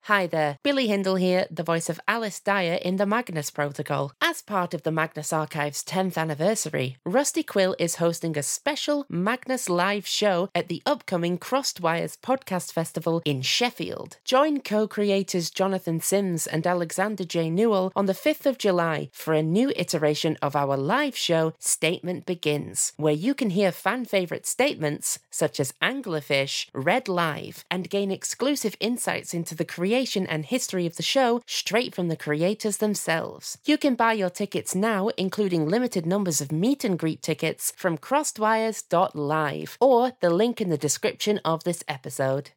Hi there, Billy Hindle here, the voice of Alice Dyer in the Magnus Protocol. As part of the Magnus Archive's 10th anniversary, Rusty Quill is hosting a special Magnus live show at the upcoming Crossed Wires Podcast Festival in Sheffield. Join co-creators Jonathan Sims and Alexander J. Newell on the 5th of July for a new iteration of our live show, Statement Begins, where you can hear fan-favourite statements such as Anglerfish read live and gain exclusive insights into the creation and history of the show straight from the creators themselves. You can buy your tickets now, including limited numbers of meet and greet tickets from crossedwires.live or the link in the description of this episode.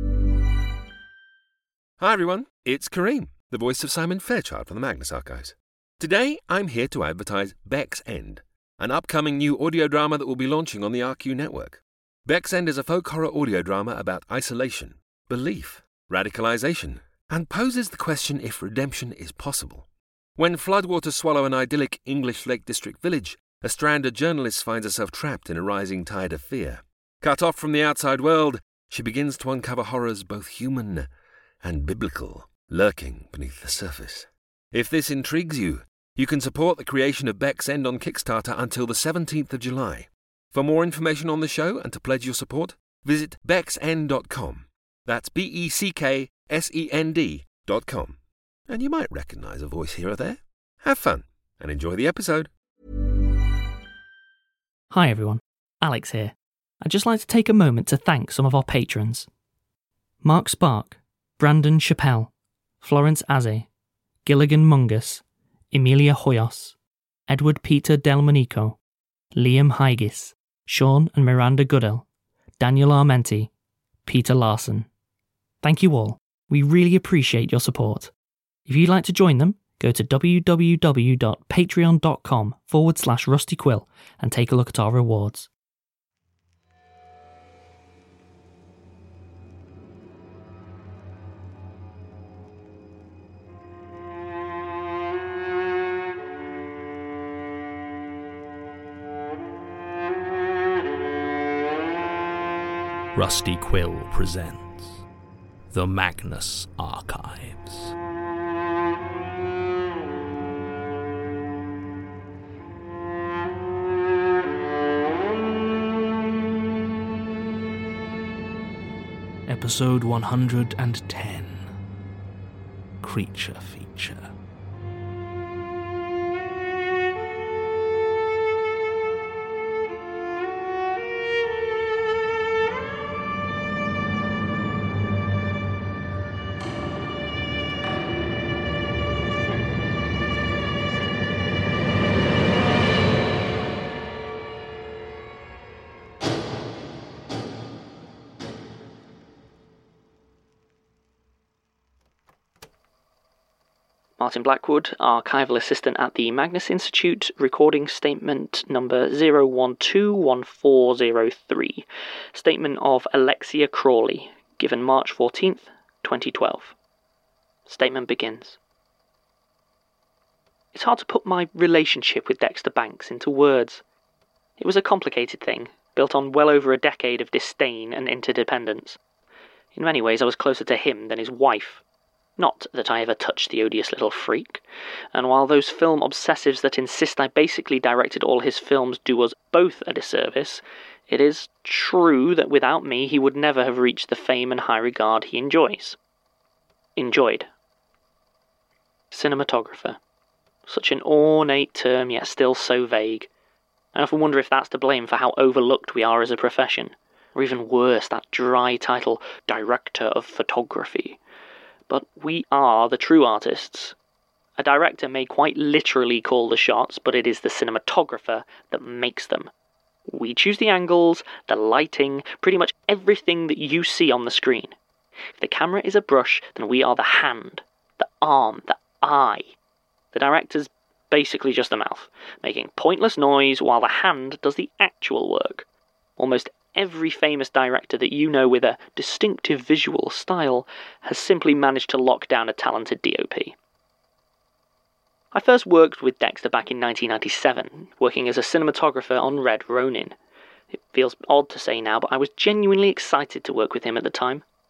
Hi everyone, it's Kareem, the voice of Simon Fairchild from the Magnus Archives. Today I'm here to advertise Beck's End, an upcoming new audio drama that will be launching on the RQ network. Beck's End is a folk horror audio drama about isolation, belief, radicalization, and poses the question if redemption is possible. When floodwaters swallow an idyllic English Lake District village, a stranded journalist finds herself trapped in a rising tide of fear. Cut off from the outside world, she begins to uncover horrors both human and biblical, lurking beneath the surface. If this intrigues you, you can support the creation of Beck's End on Kickstarter until the 17th of July. For more information on the show and to pledge your support, visit becksend.com. That's BECKSEND.com. And you might recognise a voice here or there. Have fun and enjoy the episode. Hi everyone, Alex here. I'd just like to take a moment to thank some of our patrons. Mark Spark, Brandon Chappell, Florence Aze, Gilligan Mungus, Emilia Hoyos, Edward Peter Delmonico, Liam Hygis, Sean and Miranda Goodell, Daniel Armenti, Peter Larson. Thank you all. We really appreciate your support. If you'd like to join them, go to www.patreon.com/RustyQuill and take a look at our rewards. Rusty Quill presents The Magnus Archives. Episode 110, Creature Feature. Martin Blackwood, Archival Assistant at the Magnus Institute, recording statement number 0121403. Statement of Alexia Crawley, given March 14th, 2012. Statement begins. It's hard to put my relationship with Dexter Banks into words. It was a complicated thing, built on well over a decade of disdain and interdependence. In many ways I was closer to him than his wife. Not that I ever touched the odious little freak, and while those film obsessives that insist I basically directed all his films do us both a disservice, it is true that without me he would never have reached the fame and high regard he enjoys. Enjoyed. Cinematographer. Such an ornate term, yet still so vague. I often wonder if that's to blame for how overlooked we are as a profession, or even worse, that dry title, Director of Photography. But we are the true artists. A director may quite literally call the shots, but it is the cinematographer that makes them. We choose the angles, the lighting, pretty much everything that you see on the screen. If the camera is a brush, then we are the hand, the arm, the eye. The director's basically just a mouth, making pointless noise while the hand does the actual work. Almost every famous director that you know with a distinctive visual style has simply managed to lock down a talented DOP. I first worked with Dexter back in 1997, working as a cinematographer on Red Ronin. It feels odd to say now, but I was genuinely excited to work with him at the time.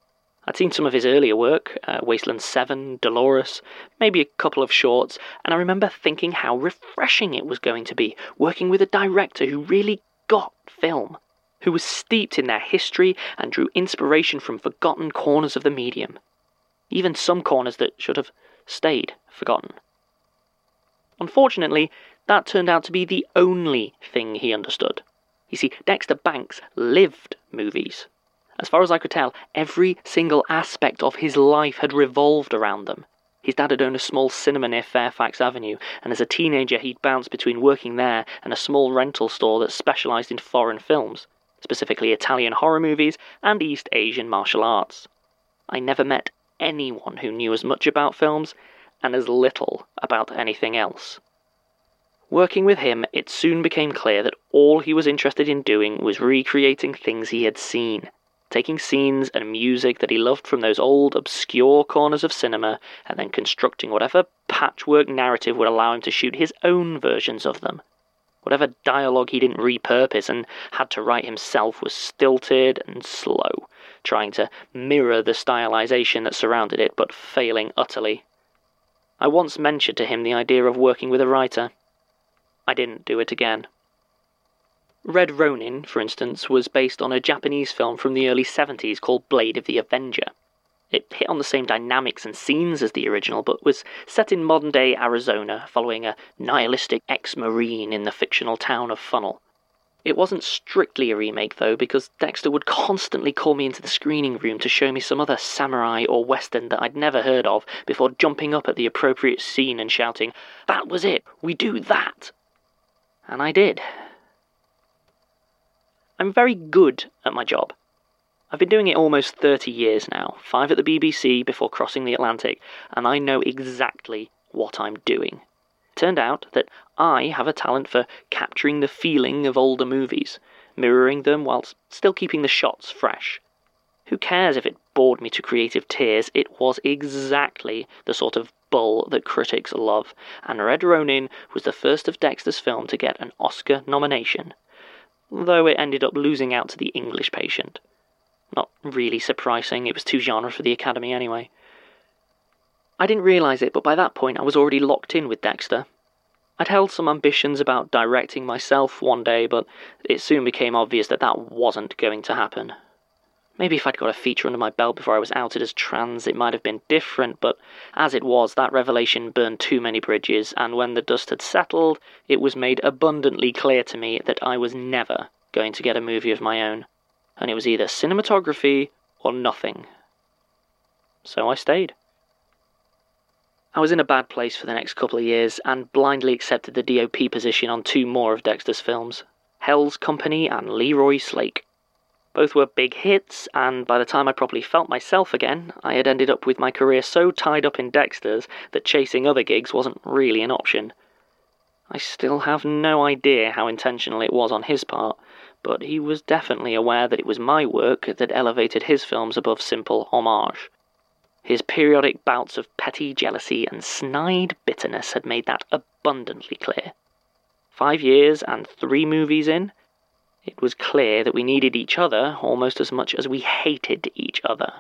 I'd seen some of his earlier work, Wasteland 7, Dolores, maybe a couple of shorts, and I remember thinking how refreshing it was going to be, working with a director who really got film, who was steeped in their history and drew inspiration from forgotten corners of the medium. Even some corners that should have stayed forgotten. Unfortunately, that turned out to be the only thing he understood. You see, Dexter Banks lived movies. As far as I could tell, every single aspect of his life had revolved around them. His dad had owned a small cinema near Fairfax Avenue, and as a teenager he'd bounced between working there and a small rental store that specialised in foreign films, specifically Italian horror movies and East Asian martial arts. I never met anyone who knew as much about films and as little about anything else. Working with him, it soon became clear that all he was interested in doing was recreating things he had seen, taking scenes and music that he loved from those old, obscure corners of cinema, and then constructing whatever patchwork narrative would allow him to shoot his own versions of them. Whatever dialogue he didn't repurpose and had to write himself was stilted and slow, trying to mirror the stylization that surrounded it, but failing utterly. I once mentioned to him the idea of working with a writer. I didn't do it again. Red Ronin, for instance, was based on a Japanese film from the early 70s called Blade of the Avenger. It hit on the same dynamics and scenes as the original, but was set in modern-day Arizona, following a nihilistic ex-marine in the fictional town of Funnel. It wasn't strictly a remake, though, because Dexter would constantly call me into the screening room to show me some other samurai or western that I'd never heard of, before jumping up at the appropriate scene and shouting, "That was it! We do that!" And I did. I'm very good at my job. I've been doing it almost 30 years now, 5 at the BBC before crossing the Atlantic, and I know exactly what I'm doing. It turned out that I have a talent for capturing the feeling of older movies, mirroring them whilst still keeping the shots fresh. Who cares if it bored me to creative tears? It was exactly the sort of bull that critics love, and Red Ronin was the first of Dexter's film to get an Oscar nomination, though it ended up losing out to The English Patient. Not really surprising, it was too genre for the Academy anyway. I didn't realise it, but by that point I was already locked in with Dexter. I'd held some ambitions about directing myself one day, but it soon became obvious that that wasn't going to happen. Maybe if I'd got a feature under my belt before I was outed as trans, it might have been different, but as it was, that revelation burned too many bridges, and when the dust had settled, it was made abundantly clear to me that I was never going to get a movie of my own, and it was either cinematography or nothing. So I stayed. I was in a bad place for the next couple of years, and blindly accepted the DOP position on 2 more of Dexter's films, Hell's Company and Leroy Slake. Both were big hits, and by the time I properly felt myself again, I had ended up with my career so tied up in Dexter's that chasing other gigs wasn't really an option. I still have no idea how intentional it was on his part, but he was definitely aware that it was my work that elevated his films above simple homage. His periodic bouts of petty jealousy and snide bitterness had made that abundantly clear. 5 years and 3 movies in, it was clear that we needed each other almost as much as we hated each other.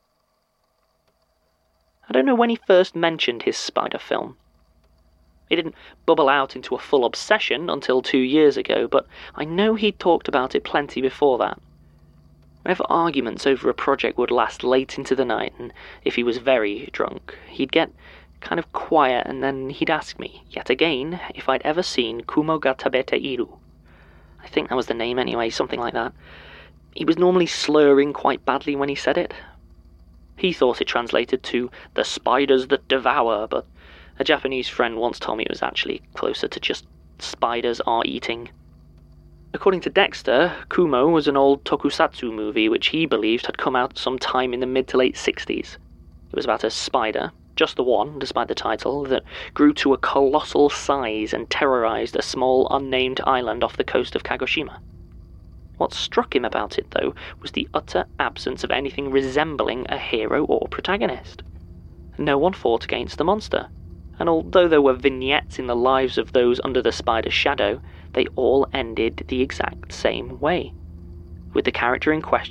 I don't know when he first mentioned his spider film. It didn't bubble out into a full obsession until 2 years ago, but I know he'd talked about it plenty before that. Whenever arguments over a project would last late into the night, and if he was very drunk, he'd get kind of quiet, and then he'd ask me, yet again, if I'd ever seen Kumo ga Tabete Iru. I think that was the name anyway, something like that. He was normally slurring quite badly when he said it. He thought it translated to the spiders that devour, but a Japanese friend once told me it was actually closer to just spiders are eating. According to Dexter, Kumo was an old tokusatsu movie which he believed had come out sometime in the mid to late 60s. It was about a spider, just the one, despite the title, that grew to a colossal size and terrorized a small unnamed island off the coast of Kagoshima. What struck him about it, though, was the utter absence of anything resembling a hero or protagonist. No one fought against the monster, and although there were vignettes in the lives of those under the spider's shadow, they all ended the exact same way, with the character in question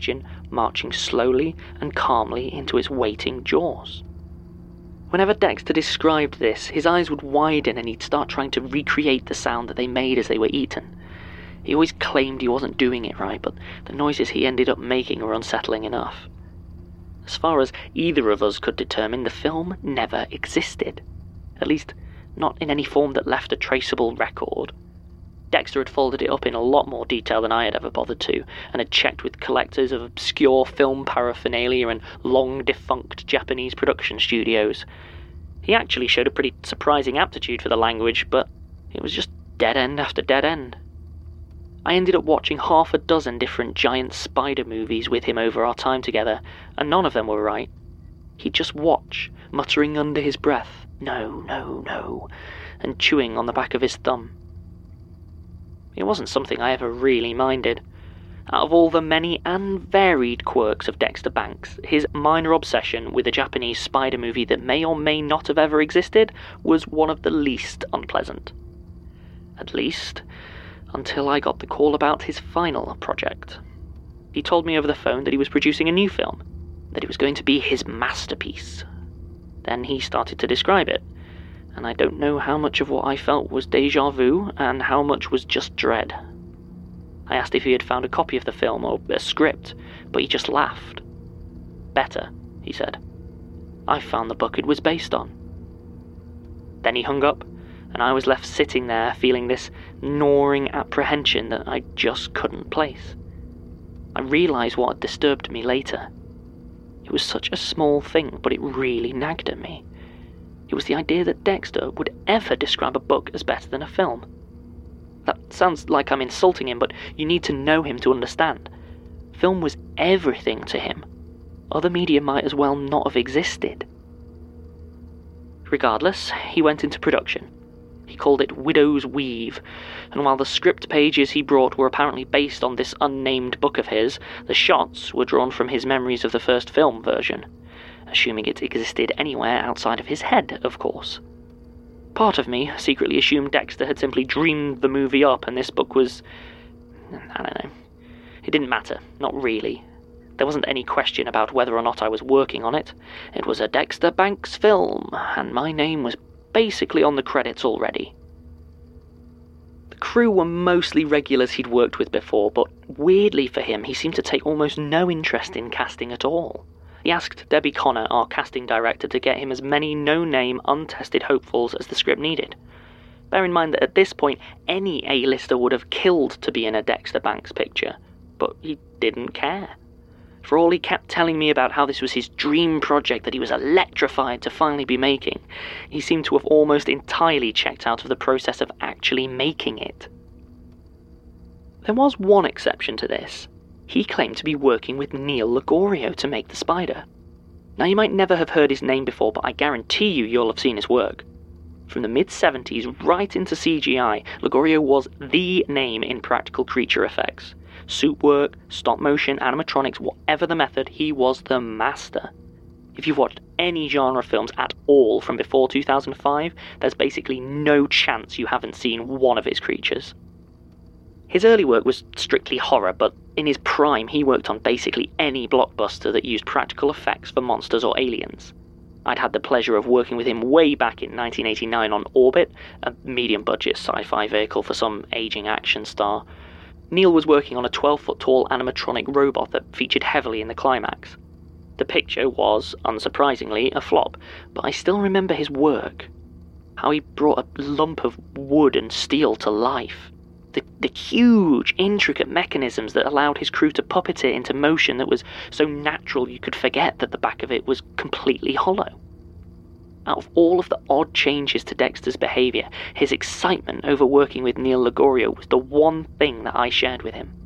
marching slowly and calmly into its waiting jaws. Whenever Dexter described this, his eyes would widen and he'd start trying to recreate the sound that they made as they were eaten. He always claimed he wasn't doing it right, but the noises he ended up making were unsettling enough. As far as either of us could determine, the film never existed. At least, not in any form that left a traceable record. Dexter had folded it up in a lot more detail than I had ever bothered to, and had checked with collectors of obscure film paraphernalia and long-defunct Japanese production studios. He actually showed a pretty surprising aptitude for the language, but it was just dead end after dead end. I ended up watching 6 different giant spider movies with him over our time together, and none of them were right. He'd just watch, muttering under his breath, "No, no, no," and chewing on the back of his thumb. It wasn't something I ever really minded. Out of all the many and varied quirks of Dexter Banks, his minor obsession with a Japanese spider movie that may or may not have ever existed was one of the least unpleasant. At least, until I got the call about his final project. He told me over the phone that he was producing a new film, that it was going to be his masterpiece. Then he started to describe it, and I don't know how much of what I felt was déjà vu and how much was just dread. I asked if he had found a copy of the film or a script, but he just laughed. "Better," he said. "I found the book it was based on." Then he hung up, and I was left sitting there feeling this gnawing apprehension that I just couldn't place. I realised what had disturbed me later. It was such a small thing, but it really nagged at me. It was the idea that Dexter would ever describe a book as better than a film. That sounds like I'm insulting him, but you need to know him to understand. Film was everything to him. Other media might as well not have existed. Regardless, he went into production. He called it Widow's Weave, and while the script pages he brought were apparently based on this unnamed book of his, the shots were drawn from his memories of the first film version, assuming it existed anywhere outside of his head, of course. Part of me secretly assumed Dexter had simply dreamed the movie up and this book was... I don't know. It didn't matter, not really. There wasn't any question about whether or not I was working on it. It was a Dexter Banks film, and my name was basically on the credits already. The crew were mostly regulars he'd worked with before, but weirdly for him, he seemed to take almost no interest in casting at all. He asked Debbie Connor, our casting director, to get him as many no-name, untested hopefuls as the script needed. Bear in mind that at this point, any A-lister would have killed to be in a Dexter Banks picture, but he didn't care. For all he kept telling me about how this was his dream project that he was electrified to finally be making, he seemed to have almost entirely checked out of the process of actually making it. There was one exception to this. He claimed to be working with Neil Ligorio to make the Spider. Now, you might never have heard his name before, but I guarantee you'll have seen his work. From the mid-70s right into CGI, Ligorio was the name in practical creature effects. Suit work, stop motion, animatronics, whatever the method, he was the master. If you've watched any genre films at all from before 2005, there's basically no chance you haven't seen one of his creatures. His early work was strictly horror, but in his prime he worked on basically any blockbuster that used practical effects for monsters or aliens. I'd had the pleasure of working with him way back in 1989 on Orbit, a medium-budget sci-fi vehicle for some aging action star. Neil was working on a 12-foot-tall animatronic robot that featured heavily in the climax. The picture was, unsurprisingly, a flop, but I still remember his work. How he brought a lump of wood and steel to life. The huge, intricate mechanisms that allowed his crew to puppet it into motion that was so natural you could forget that the back of it was completely hollow. Out of all of the odd changes to Dexter's behaviour, his excitement over working with Neil Ligorio was the one thing that I shared with him.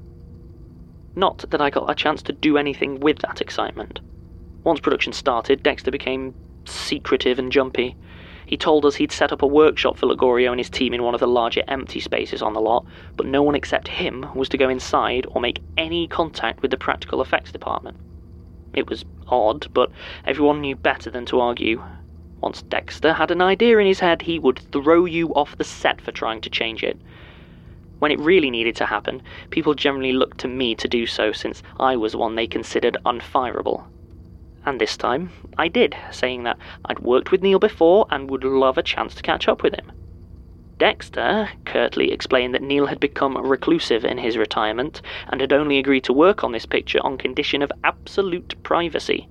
Not that I got a chance to do anything with that excitement. Once production started, Dexter became secretive and jumpy. He told us he'd set up a workshop for Ligorio and his team in one of the larger empty spaces on the lot, but no one except him was to go inside or make any contact with the practical effects department. It was odd, but everyone knew better than to argue. Once Dexter had an idea in his head, he would throw you off the set for trying to change it. When it really needed to happen, people generally looked to me to do so, since I was one they considered unfireable. And this time, I did, saying that I'd worked with Neil before and would love a chance to catch up with him. Dexter curtly explained that Neil had become reclusive in his retirement and had only agreed to work on this picture on condition of absolute privacy.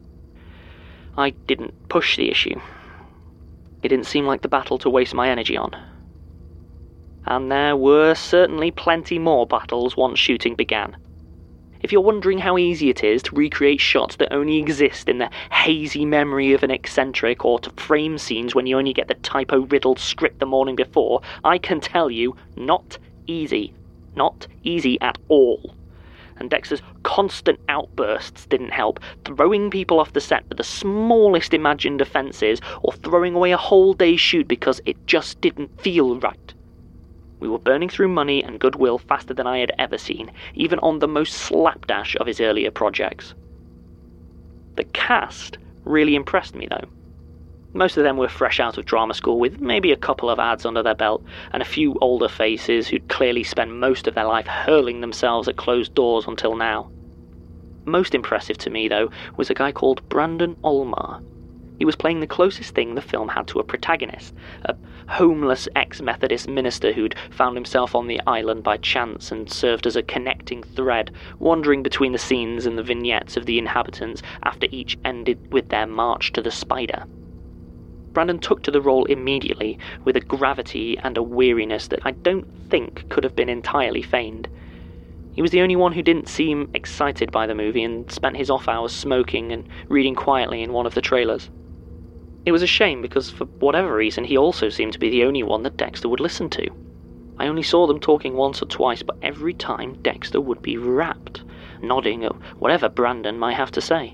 I didn't push the issue. It didn't seem like the battle to waste my energy on. And there were certainly plenty more battles once shooting began. If you're wondering how easy it is to recreate shots that only exist in the hazy memory of an eccentric, or to frame scenes when you only get the typo-riddled script the morning before, I can tell you, not easy. Not easy at all. And Dexter's constant outbursts didn't help, throwing people off the set for the smallest imagined offences, or throwing away a whole day's shoot because it just didn't feel right. We were burning through money and goodwill faster than I had ever seen, even on the most slapdash of his earlier projects. The cast really impressed me, though. Most of them were fresh out of drama school, with maybe a couple of ads under their belt, and a few older faces who'd clearly spent most of their life hurling themselves at closed doors until now. Most impressive to me, though, was a guy called Brandon Olmar. He was playing the closest thing the film had to a protagonist, a homeless ex-Methodist minister who'd found himself on the island by chance and served as a connecting thread, wandering between the scenes and the vignettes of the inhabitants after each ended with their march to the spider. Brandon took to the role immediately, with a gravity and a weariness that I don't think could have been entirely feigned. He was the only one who didn't seem excited by the movie and spent his off hours smoking and reading quietly in one of the trailers. It was a shame because, for whatever reason, he also seemed to be the only one that Dexter would listen to. I only saw them talking once or twice, but every time Dexter would be rapt, nodding at whatever Brandon might have to say.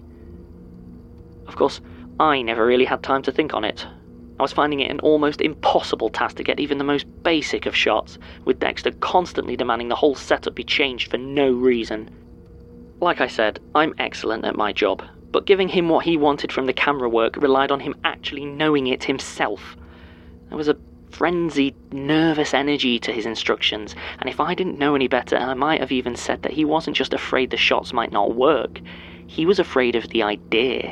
Of course, I never really had time to think on it. I was finding it an almost impossible task to get even the most basic of shots, with Dexter constantly demanding the whole setup be changed for no reason. Like I said, I'm excellent at my job, but giving him what he wanted from the camera work relied on him actually knowing it himself. There was a frenzied, nervous energy to his instructions, and if I didn't know any better, I might have even said that he wasn't just afraid the shots might not work, he was afraid of the idea.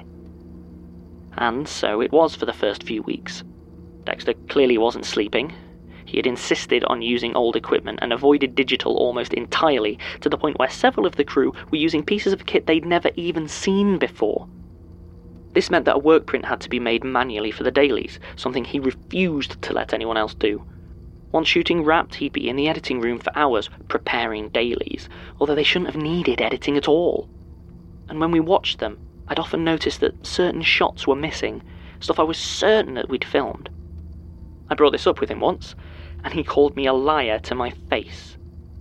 And so it was for the first few weeks. Dexter clearly wasn't sleeping. He had insisted on using old equipment and avoided digital almost entirely, to the point where several of the crew were using pieces of kit they'd never even seen before. This meant that a work print had to be made manually for the dailies, something he refused to let anyone else do. Once shooting wrapped, he'd be in the editing room for hours, preparing dailies, although they shouldn't have needed editing at all. And when we watched them, I'd often noticed that certain shots were missing, stuff I was certain that we'd filmed. I brought this up with him once, and he called me a liar to my face.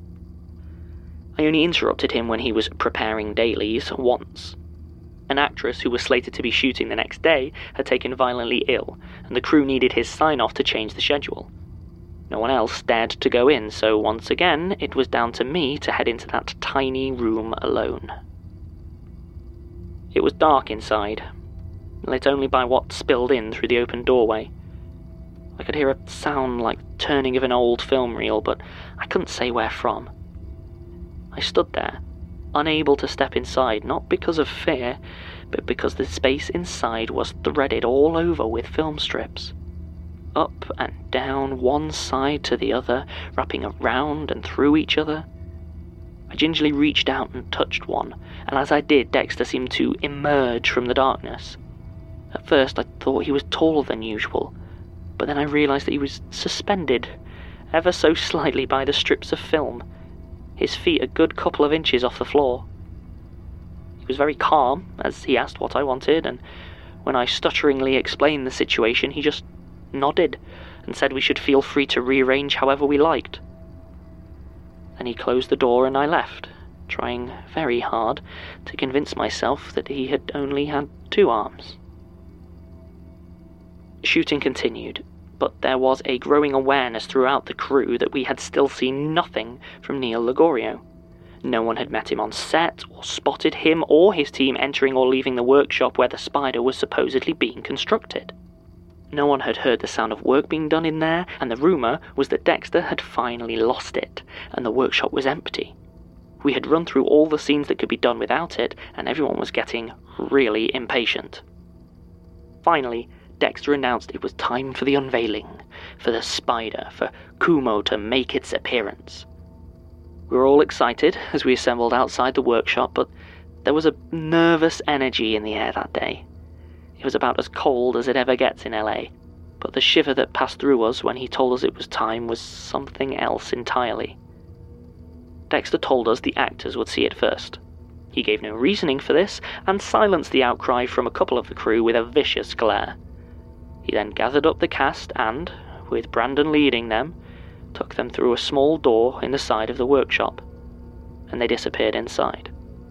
I only interrupted him when he was preparing dailies once. An actress who was slated to be shooting the next day had taken violently ill, and the crew needed his sign-off to change the schedule. No one else dared to go in, so once again it was down to me to head into that tiny room alone. It was dark inside, lit only by what spilled in through the open doorway. I could hear a sound like turning of an old film reel, but I couldn't say where from. I stood there, unable to step inside, not because of fear, but because the space inside was threaded all over with film strips. Up and down, one side to the other, wrapping around and through each other. I gingerly reached out and touched one, and as I did, Dexter seemed to emerge from the darkness. At first I thought he was taller than usual, but then I realised that he was suspended, ever so slightly by the strips of film, his feet a good couple of inches off the floor. He was very calm as he asked what I wanted, and when I stutteringly explained the situation, he just nodded and said we should feel free to rearrange however we liked. Then he closed the door and I left, trying very hard to convince myself that he had only had 2 arms. Shooting continued, but there was a growing awareness throughout the crew that we had still seen nothing from Neil Ligorio. No one had met him on set, or spotted him or his team entering or leaving the workshop where the spider was supposedly being constructed. No one had heard the sound of work being done in there, and the rumour was that Dexter had finally lost it, and the workshop was empty. We had run through all the scenes that could be done without it, and everyone was getting really impatient. Finally, Dexter announced it was time for the unveiling, for the spider, for Kumo to make its appearance. We were all excited as we assembled outside the workshop, but there was a nervous energy in the air that day. It was about as cold as it ever gets in LA, but the shiver that passed through us when he told us it was time was something else entirely. Dexter told us the actors would see it first. He gave no reasoning for this, and silenced the outcry from a couple of the crew with a vicious glare. He then gathered up the cast and, with Brandon leading them, took them through a small door in the side of the workshop, and they disappeared inside.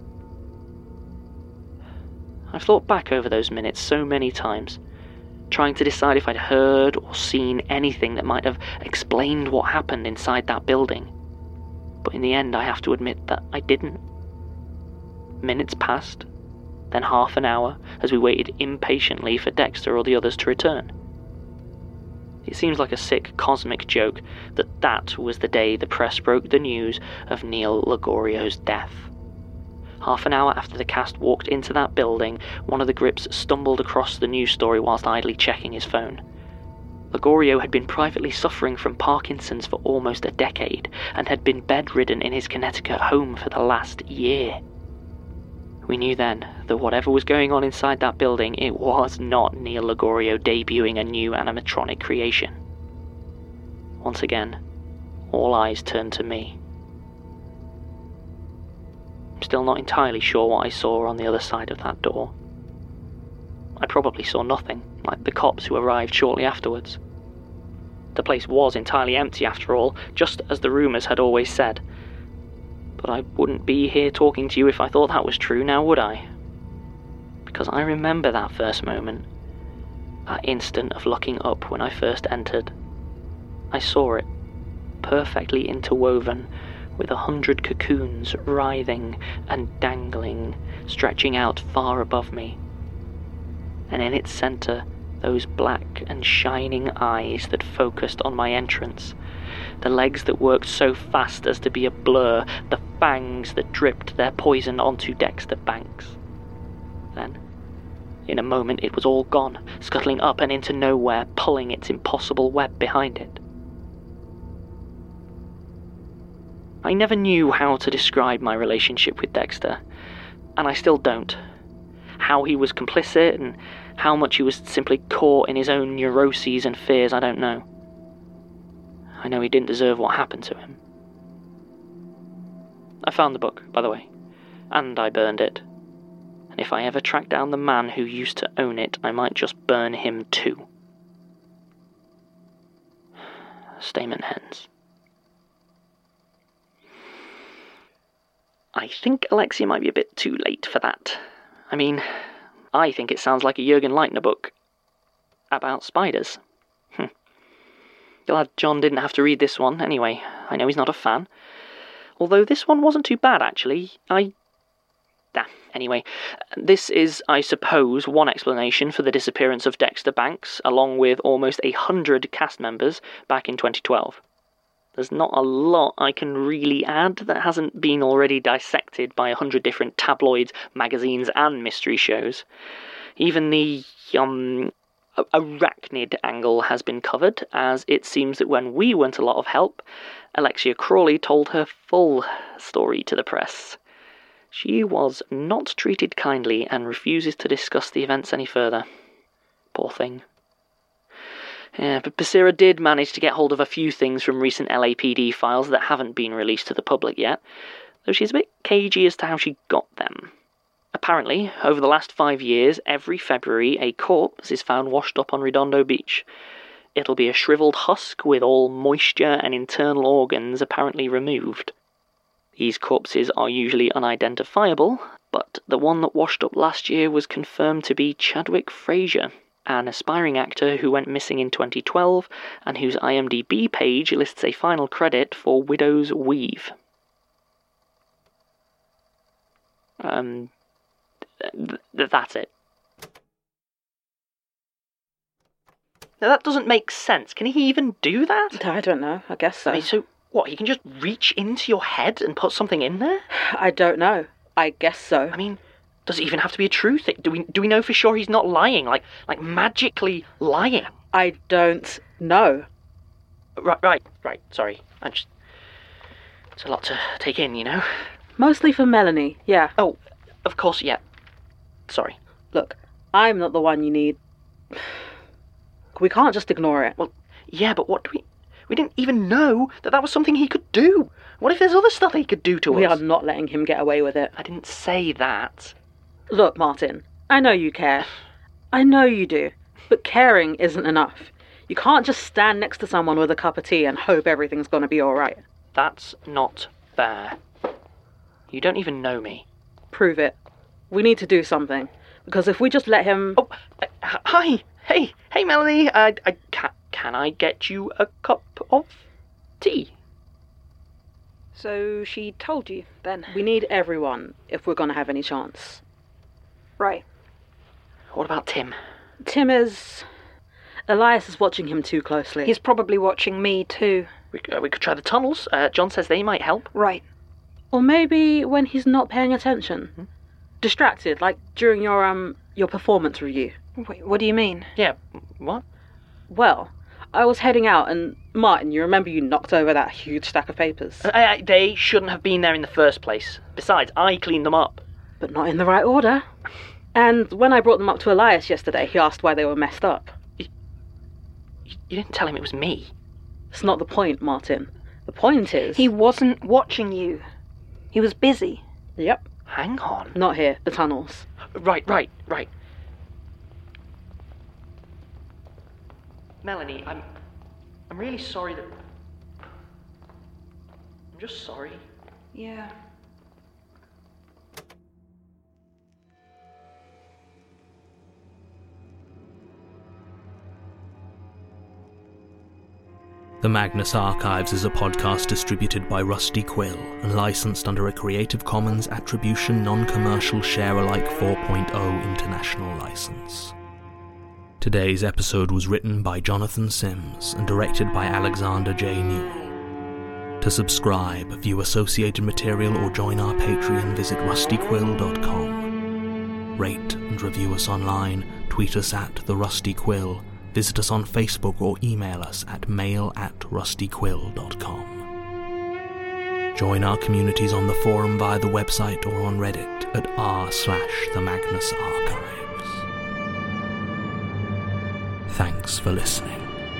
I've thought back over those minutes so many times, trying to decide if I'd heard or seen anything that might have explained what happened inside that building. But in the end, I have to admit that I didn't. Minutes passed, then half an hour, as we waited impatiently for Dexter or the others to return. It seems like a sick cosmic joke that was the day the press broke the news of Neil Ligorio's death. Half an hour after the cast walked into that building, one of the grips stumbled across the news story whilst idly checking his phone. Ligorio had been privately suffering from Parkinson's for almost a decade, and had been bedridden in his Connecticut home for the last year. We knew then that whatever was going on inside that building, it was not Neil Ligorio debuting a new animatronic creation. Once again, all eyes turned to me. I'm still not entirely sure what I saw on the other side of that door. I probably saw nothing, like the cops who arrived shortly afterwards. The place was entirely empty after all, just as the rumours had always said. But I wouldn't be here talking to you if I thought that was true, now would I? Because I remember that first moment, that instant of looking up when I first entered. I saw it, perfectly interwoven, with 100 cocoons writhing and dangling, stretching out far above me. And in its centre, those black and shining eyes that focused on my entrance, the legs that worked so fast as to be a blur, the fangs that dripped their poison onto Dexter Banks. Then, in a moment, it was all gone, scuttling up and into nowhere, pulling its impossible web behind it. I never knew how to describe my relationship with Dexter, and I still don't. How he was complicit and how much he was simply caught in his own neuroses and fears, I don't know. I know he didn't deserve what happened to him. I found the book, by the way, and I burned it. And if I ever track down the man who used to own it, I might just burn him too. Statement ends. I think Alexia might be a bit too late for that. I mean, I think it sounds like a Jürgen Leitner book about spiders. Glad John didn't have to read this one, anyway. I know he's not a fan. Although this one wasn't too bad, actually. Anyway, this is, I suppose, one explanation for the disappearance of Dexter Banks, along with almost 100 cast members back in 2012. There's not a lot I can really add that hasn't been already dissected by 100 different tabloids, magazines, and mystery shows. Even the, arachnid angle has been covered, as it seems that when we weren't a lot of help, Alexia Crawley told her full story to the press. She was not treated kindly and refuses to discuss the events any further. Poor thing. Yeah, but Basira did manage to get hold of a few things from recent LAPD files that haven't been released to the public yet, though she's a bit cagey as to how she got them. Apparently, over the last 5 years, every February a corpse is found washed up on Redondo Beach. It'll be a shriveled husk with all moisture and internal organs apparently removed. These corpses are usually unidentifiable, but the one that washed up last year was confirmed to be Chadwick Fraser, an aspiring actor who went missing in 2012 and whose IMDb page lists a final credit for Widow's Weave. That's it. Now, that doesn't make sense. Can he even do that? I don't know. I guess so. I mean, so what, he can just reach into your head and put something in there? I don't know. I guess so. I mean, does it even have to be a true thing? Do we know for sure he's not lying? Like magically lying? I don't know. Right. Sorry. It's a lot to take in, you know? Mostly for Melanie, yeah. Oh, of course, yeah. Sorry. Look, I'm not the one you need. We can't just ignore it. Well, yeah, but what do we didn't even know that was something he could do. What if there's other stuff he could do to us? We are not letting him get away with it. I didn't say that. Look, Martin, I know you care. I know you do. But caring isn't enough. You can't just stand next to someone with a cup of tea and hope everything's going to be all right. That's not fair. You don't even know me. Prove it. We need to do something. Because if we just let him... Oh, hi. Hey, Melanie. Can I get you a cup of tea? So she told you, then? We need everyone if we're going to have any chance. Right. What about Tim? Tim is... Elias is watching him too closely. He's probably watching me, too. We could try the tunnels. John says they might help. Right. Or maybe when he's not paying attention. Distracted, like during your performance review. Wait, what do you mean? Yeah, what? Well, I was heading out and, Martin, you remember you knocked over that huge stack of papers? They shouldn't have been there in the first place. Besides, I cleaned them up. But not in the right order. And when I brought them up to Elias yesterday, he asked why they were messed up. You didn't tell him it was me. It's not the point, Martin. The point is... He wasn't watching you. He was busy. Yep. Hang on. Not here, the tunnels. Right. Melanie, I'm really sorry that... I'm just sorry. Yeah. The Magnus Archives is a podcast distributed by Rusty Quill and licensed under a Creative Commons Attribution Non-Commercial Share-alike 4.0 International License. Today's episode was written by Jonathan Sims and directed by Alexander J. Newell. To subscribe, view associated material or join our Patreon, visit rustyquill.com. Rate and review us online, tweet us at The Rusty Quill, visit us on Facebook or email us at mail@rustyquill.com. Join our communities on the forum via the website or on Reddit at r/The Magnus Archives. Thanks for listening.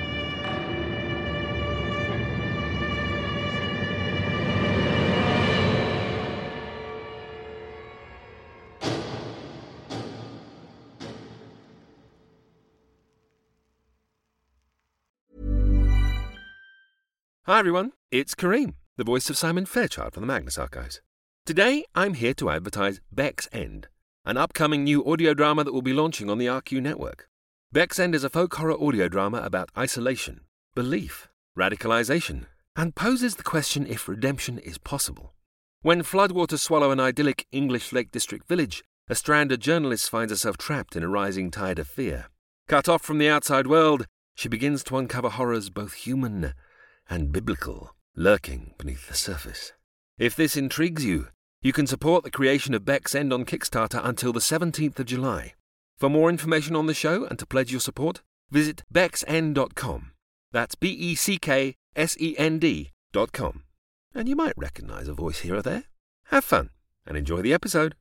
Hi everyone, it's Kareem, the voice of Simon Fairchild from the Magnus Archives. Today I'm here to advertise Beck's End, an upcoming new audio drama that will be launching on the RQ network. Beck's End is a folk horror audio drama about isolation, belief, radicalization, and poses the question if redemption is possible. When floodwaters swallow an idyllic English Lake District village, a stranded journalist finds herself trapped in a rising tide of fear. Cut off from the outside world, she begins to uncover horrors both human and biblical, lurking beneath the surface. If this intrigues you, you can support the creation of Beck's End on Kickstarter until the 17th of July. For more information on the show and to pledge your support, visit becksend.com. That's BECKSEND.com. And you might recognise a voice here or there. Have fun and enjoy the episode.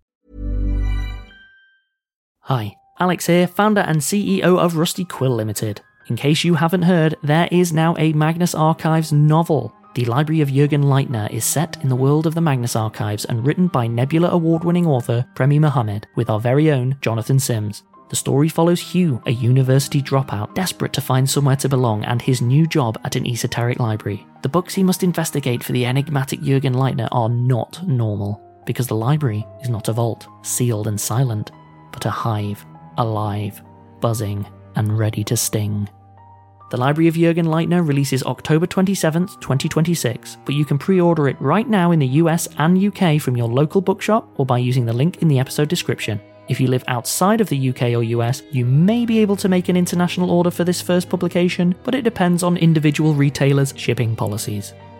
Hi, Alex here, founder and CEO of Rusty Quill Limited. In case you haven't heard, there is now a Magnus Archives novel. The Library of Jürgen Leitner is set in the world of the Magnus Archives and written by Nebula Award-winning author Premi Mohammed with our very own Jonathan Sims. The story follows Hugh, a university dropout desperate to find somewhere to belong, and his new job at an esoteric library. The books he must investigate for the enigmatic Jürgen Leitner are not normal, because the library is not a vault, sealed and silent, but a hive, alive, buzzing, and ready to sting. The Library of Jürgen Leitner releases October 27th, 2026, but you can pre-order it right now in the US and UK from your local bookshop or by using the link in the episode description. If you live outside of the UK or US, you may be able to make an international order for this first publication, but it depends on individual retailers' shipping policies.